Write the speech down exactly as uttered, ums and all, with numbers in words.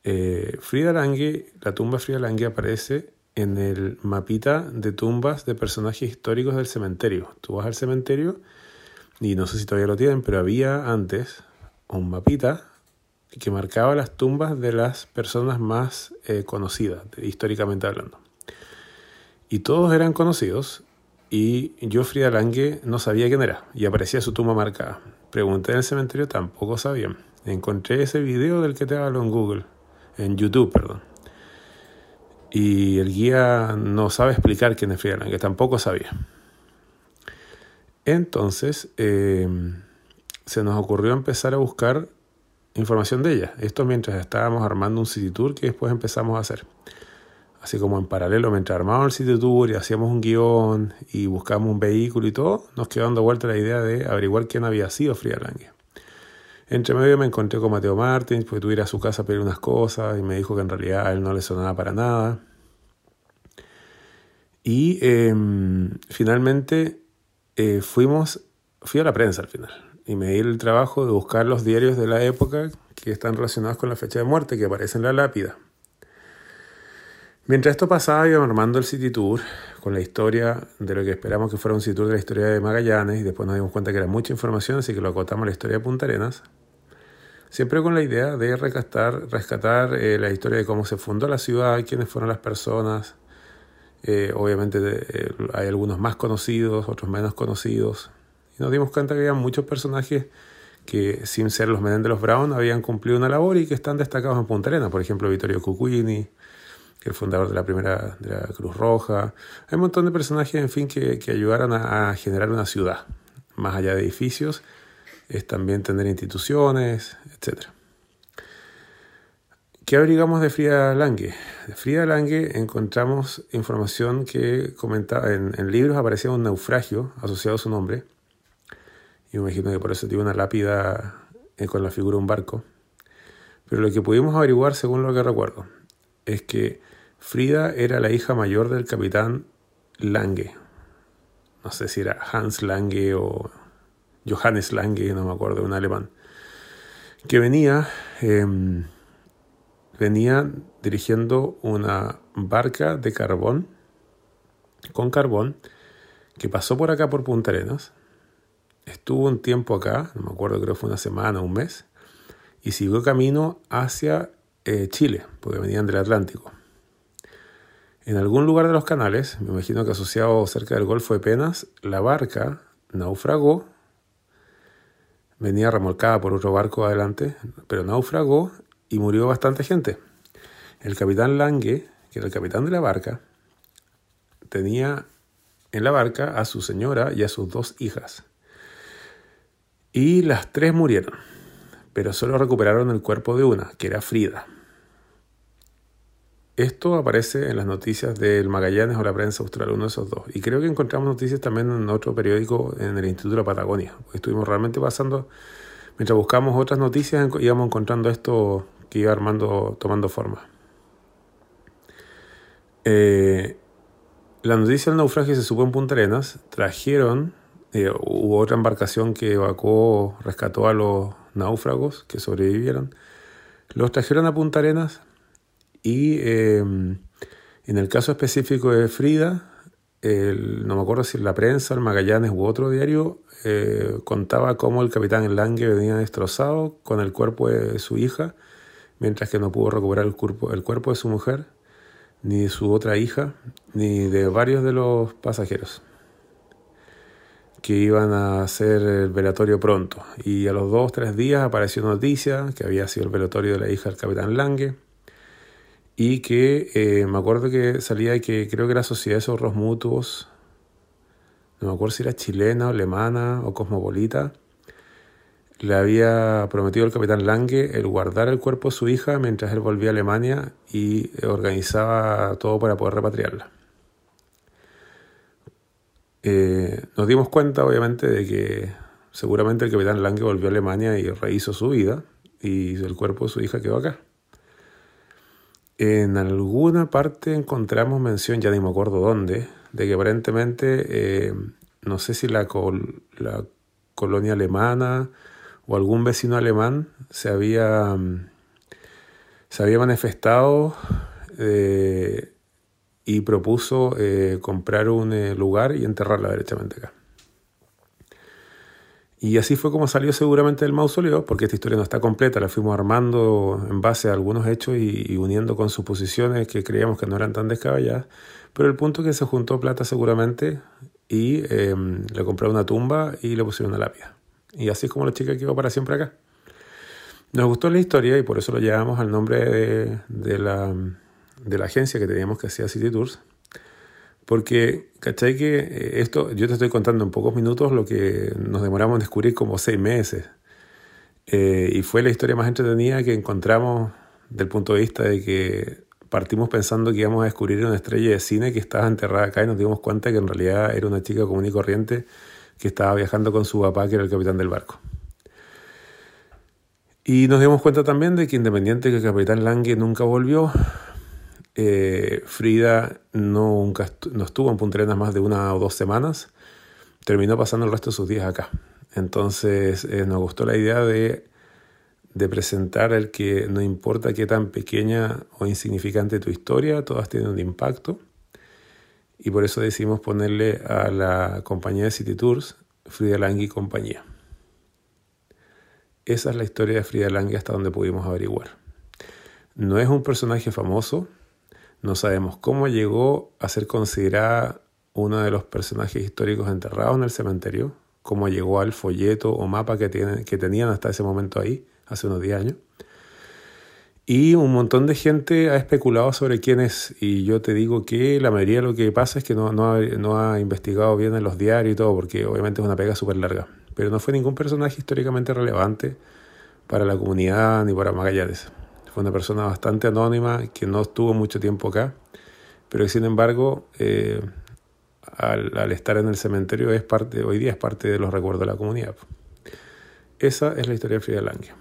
Eh, Frida Lange, la tumba de Frida Lange aparece en el mapita de tumbas de personajes históricos del cementerio. Tú vas al cementerio y no sé si todavía lo tienen, pero había antes un mapita que marcaba las tumbas de las personas más eh, conocidas, históricamente hablando. Y todos eran conocidos y yo, Frida Lange, no sabía quién era y aparecía su tumba marcada. Pregunté en el cementerio, tampoco sabían. Encontré ese video del que te hablo en Google, en YouTube, perdón. Y el guía no sabe explicar quién es Frida Lange, tampoco sabía. Entonces, eh, se nos ocurrió empezar a buscar información de ella. Esto mientras estábamos armando un city tour que después empezamos a hacer. Así como en paralelo, mientras armábamos el city tour y hacíamos un guión y buscábamos un vehículo y todo, nos quedó dando vuelta la idea de averiguar quién había sido Frida Lange. Entre medio me encontré con Mateo Martins, porque tuve que ir a su casa a pedir unas cosas y me dijo que en realidad a él no le sonaba para nada. Y eh, finalmente eh, fuimos, fui a la prensa al final y me di el trabajo de buscar los diarios de la época que están relacionados con la fecha de muerte que aparece en la lápida. Mientras esto pasaba, iba armando el city tour con la historia de lo que esperamos que fuera un city tour de la historia de Magallanes y después nos dimos cuenta que era mucha información, así que lo acotamos a la historia de Punta Arenas. Siempre con la idea de rescatar, rescatar eh, la historia de cómo se fundó la ciudad, quiénes fueron las personas. Eh, obviamente eh, hay algunos más conocidos, otros menos conocidos. Y nos dimos cuenta que había muchos personajes que, sin ser los Menéndez Brown, habían cumplido una labor y que están destacados en Punta Arenas. Por ejemplo, Vittorio Cucuini, que es el fundador de la primera de la Cruz Roja. Hay un montón de personajes, en fin, que, que ayudaron a, a generar una ciudad. Más allá de edificios, es también tener instituciones, etcétera. ¿Qué averiguamos de Frida Lange? De Frida Lange encontramos información que comentaba en, en libros, aparecía un naufragio asociado a su nombre. Y me imagino que por eso tiene una lápida eh, con la figura de un barco. Pero lo que pudimos averiguar, según lo que recuerdo, es que Frida era la hija mayor del capitán Lange. No sé si era Hans Lange o Johannes Lange, no me acuerdo, un alemán. Que venía, eh, venía dirigiendo una barca de carbón, con carbón, que pasó por acá por Punta Arenas. Estuvo un tiempo acá, no me acuerdo, creo que fue una semana, un mes, y siguió camino hacia eh, Chile, porque venían del Atlántico. En algún lugar de los canales, me imagino que asociado cerca del Golfo de Penas, la barca naufragó, venía remolcada por otro barco adelante, pero naufragó y murió bastante gente. El capitán Lange, que era el capitán de la barca, tenía en la barca a su señora y a sus dos hijas. Y las tres murieron, pero solo recuperaron el cuerpo de una, que era Frida. Esto aparece en las noticias del Magallanes o la prensa austral, uno de esos dos. Y creo que encontramos noticias también en otro periódico en el Instituto de la Patagonia. Estuvimos realmente pasando, mientras buscamos otras noticias, íbamos encontrando esto que iba armando, tomando forma. Eh, la noticia del naufragio se supo en Punta Arenas. Trajeron, eh, hubo otra embarcación que evacuó, rescató a los náufragos que sobrevivieron. Los trajeron a Punta Arenas. Y eh, en el caso específico de Frida, el, no me acuerdo si la prensa, el Magallanes u otro diario, eh, contaba cómo el capitán Lange venía destrozado con el cuerpo de su hija, mientras que no pudo recuperar el cuerpo, el cuerpo de su mujer, ni de su otra hija, ni de varios de los pasajeros que iban a hacer el velatorio pronto. Y a los dos o tres días apareció noticia que había sido el velatorio de la hija del capitán Lange. Y que eh, me acuerdo que salía que creo que la Sociedad de Socorros Mutuos, no me acuerdo si era chilena, alemana o cosmopolita, le había prometido al capitán Lange el guardar el cuerpo de su hija mientras él volvía a Alemania y organizaba todo para poder repatriarla. Eh, nos dimos cuenta, obviamente, de que seguramente el capitán Lange volvió a Alemania y rehizo su vida y el cuerpo de su hija quedó acá. En alguna parte encontramos mención, ya ni me acuerdo dónde, de que aparentemente, eh, no sé si la, col- la colonia alemana o algún vecino alemán se había, se había manifestado eh, y propuso eh, comprar un eh, lugar y enterrarla derechamente acá. Y así fue como salió seguramente del mausoleo, porque esta historia no está completa, la fuimos armando en base a algunos hechos y, y uniendo con suposiciones que creíamos que no eran tan descabelladas. Pero el punto es que se juntó plata seguramente y eh, le compraron una tumba y le pusieron una lápida. Y así es como la chica quedó para siempre acá. Nos gustó la historia y por eso lo llevamos al nombre de, de, la, de la agencia que teníamos que hacía City Tours. Porque, ¿cachai? Que esto, yo te estoy contando en pocos minutos lo que nos demoramos en descubrir como seis meses. Eh, y fue la historia más entretenida que encontramos del punto de vista de que partimos pensando que íbamos a descubrir una estrella de cine que estaba enterrada acá y nos dimos cuenta que en realidad era una chica común y corriente que estaba viajando con su papá, que era el capitán del barco. Y nos dimos cuenta también de que independiente que el capitán Lange nunca volvió, Eh, Frida no, nunca estu- no estuvo en Punta Arenas más de una o dos semanas, terminó pasando el resto de sus días acá. Entonces eh, nos gustó la idea de, de presentar el que no importa qué tan pequeña o insignificante tu historia, todas tienen un impacto. Y por eso decidimos ponerle a la compañía de City Tours Frida Lange y compañía. Esa es la historia de Frida Lange hasta donde pudimos averiguar. No es un personaje famoso. No sabemos cómo llegó a ser considerada uno de los personajes históricos enterrados en el cementerio, cómo llegó al folleto o mapa que, tienen, que tenían hasta ese momento ahí, hace unos diez años. Y un montón de gente ha especulado sobre quién es, y yo te digo que la mayoría de lo que pasa es que no, no, ha, no ha investigado bien en los diarios y todo, porque obviamente es una pega súper larga. Pero no fue ningún personaje históricamente relevante para la comunidad ni para Magallanes. Fue una persona bastante anónima que no estuvo mucho tiempo acá, pero que sin embargo, eh, al, al estar en el cementerio, es parte, hoy día es parte de los recuerdos de la comunidad. Esa es la historia de Frida Lange.